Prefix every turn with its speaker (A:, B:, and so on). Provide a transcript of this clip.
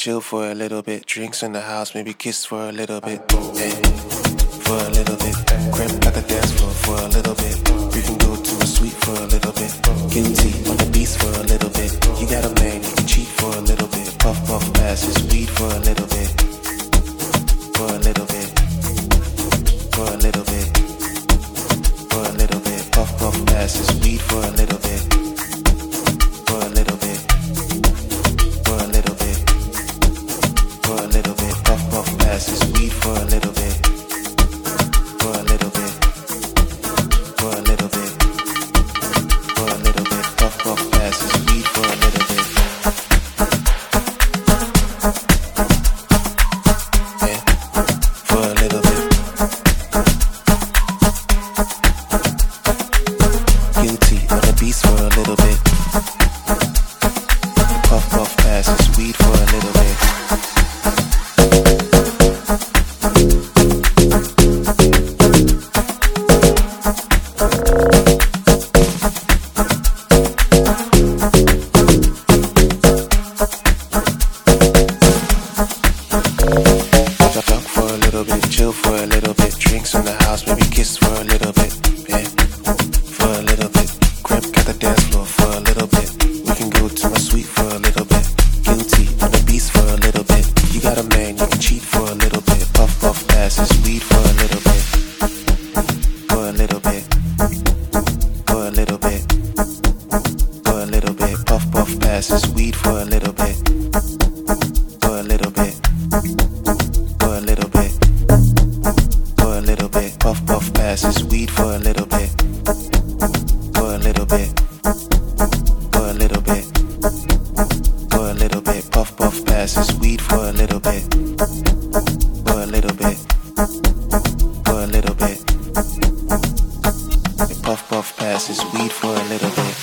A: chill for a little bit. Drinks in the house, maybe kiss for a little bit. Yeah, for a little bit. Crib at the dance floor for a little bit. We can go to a suite for a little bit. Guilty on the beats for a little bit. You got a man, you can cheat for a little bit. Puff, puff, pass his weed for a little bit. For a little bit. For a little bit. For a little bit. Puff, puff, pass his weed for a little bit. For a little bit. For a little bit. For a little bit. Puff, puff, pass his weed for a little bit. For a little bit. For a little bit. For a little bit. Puff, puff, pass his weed for a little bit. Yeah, for a little bit. Guilty on the beats for a little bit. Puff, puff, pass his weed for a little bit. Talk for a little bit, chill for a little bit. Drinks in the house, maybe kiss for a little bit. Yeah, for a little bit. Crib at the dance floor for a little bit. We can go to a suite for a little bit. Guilty on the beats for a little bit. You got a man, you can cheat for a little bit. Puff, puff, pass his weed for a little bit. For a little bit. For a little bit. For a little bit. Puff, puff, pass his weed for a little bit. For a little bit. For a little bit. For a little bit. Puff, puff, pass his weed for a little bit. For a little bit. For a little bit. For a little bit. Puff, puff, pass his weed for a little bit. For a little bit. For a little bit. Puff, puff, pass his weed for a little bit.